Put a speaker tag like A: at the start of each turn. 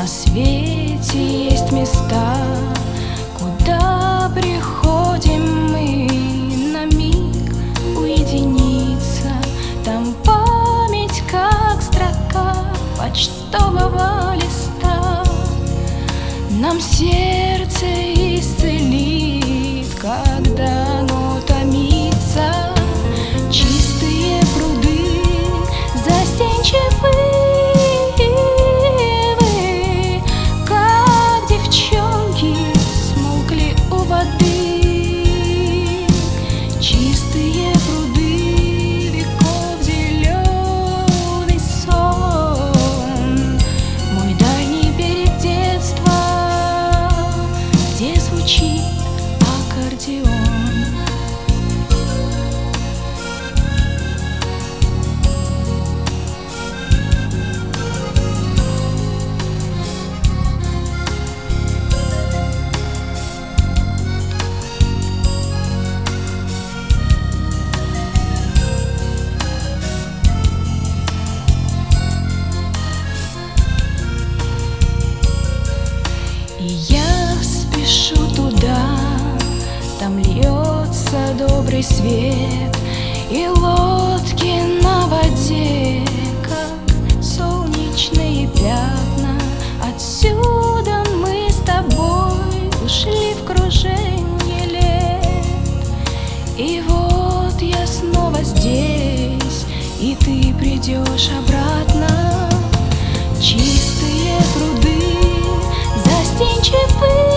A: На свете есть места, куда приходим мы на миг уединиться. Там память, как строка почтового листа, нам сердце исцелит, когда оно томится. Чистые пруды, застенчивые, и я спешу туда, там льется добрый свет, и лодки на воде, как солнечные пятна. Отсюда мы с тобой ушли в кружение лет, и вот я снова здесь, и ты придешь обратно. Чистые пруды, застенчивые,